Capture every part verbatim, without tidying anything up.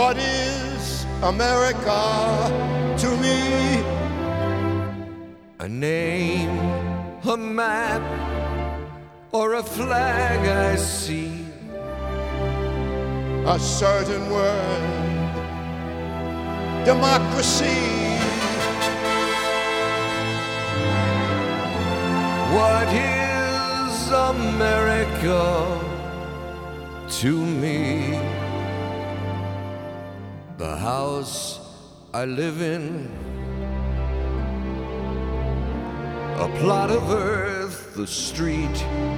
What is America to me? A name, a map, or a flag I see. A certain word, democracy. What is America to me? The house I live in, a plot of earth, the street,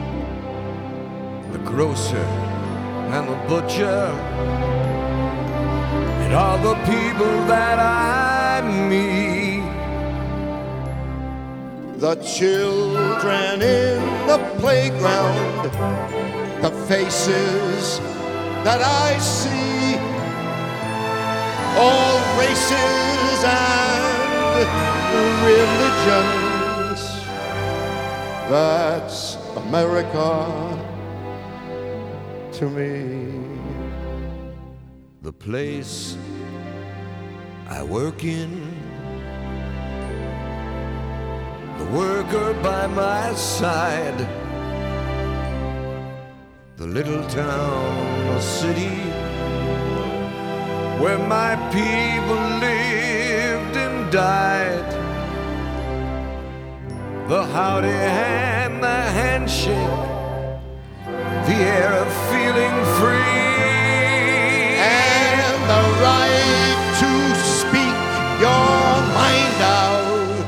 the grocer and the butcher, and all the people that I meet. The children in the playground, the faces that I see, all races and religions. That's America to me. The place I work in, the worker by my side, the little town or city where my people lived and died. The howdy hand, the handshake, the air of feeling free, and the right to speak your mind out.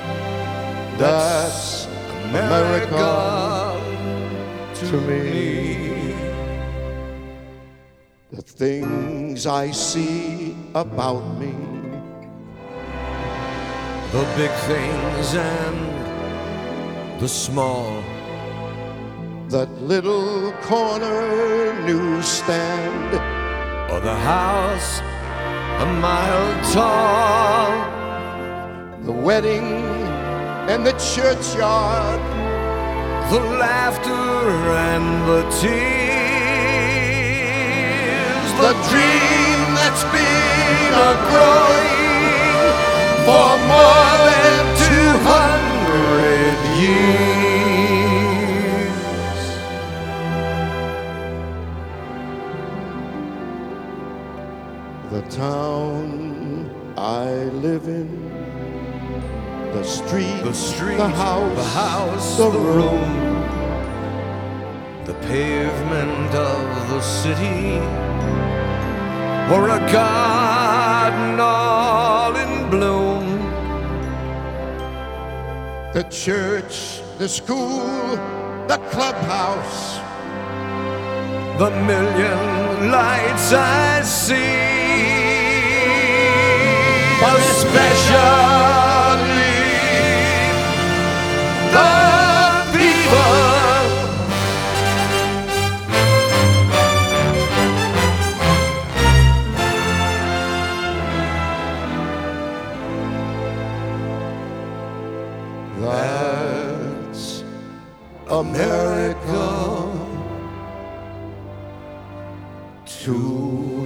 That's America to me. The things I see about me, the big things and the small, that little corner newsstand, or the house a mile tall, the wedding and the churchyard, the laughter and the tears, the dream that's been a growing for more than two hundred years. The town I live in, the street, the street, the house, the, house, the, the room, room, the pavement of the city, or a garden all in bloom. The church, the school, the clubhouse, the million lights I see, but especially the people. That's America to